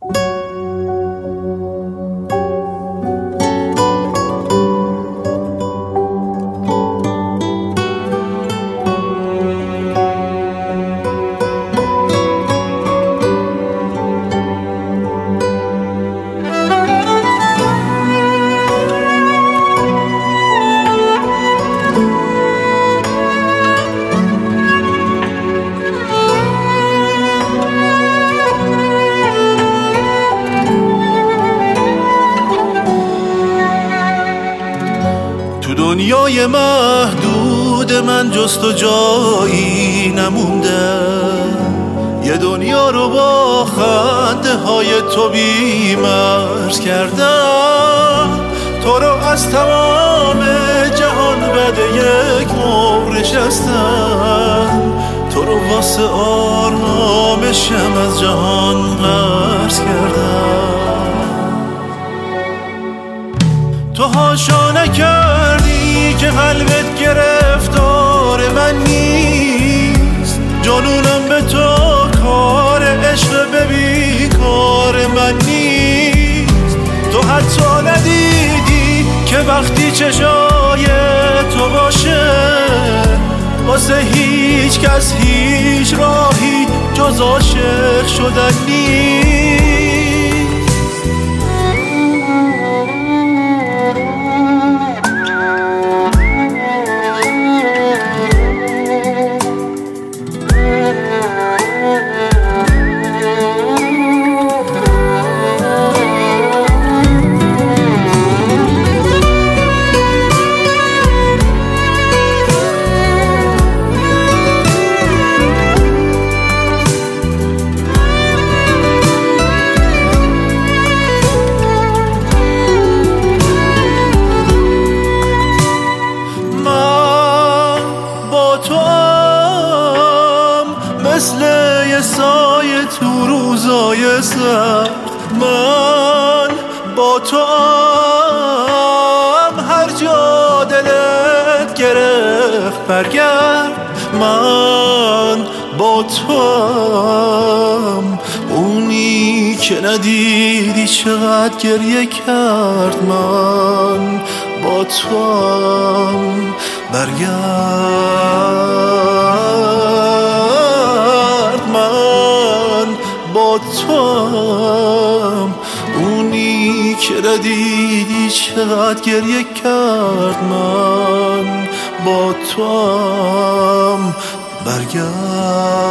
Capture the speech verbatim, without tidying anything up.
دنیای محدود من جز تو جایی نمونده، یه دنیا رو با خنده های تو بی‌مرز کردم. تو رو از تمام جهان بعد یک مهر نشستم، تو رو واسه آرامشم از جهان قرض کردم. تو هاشا نکردی که قلبت گرفتار من نیست، جنونم به تو کار عشق به بیکار من نیست. تو حتی ندیدی که وقتی چشای تو باشه واسه هیچ کس هیچ راهی جز عاشق شدن نیست. مثل یه سایه تو روزای سخت، من با تو هم هر جا دلت گرفت برگرد. من با تو هم اونی که ندیدی چقدر گریه کرد. من با تو هم برگرد، من با تو هم اونی که ندیدی چقدر گریه کرد. من با تو هم برگرد.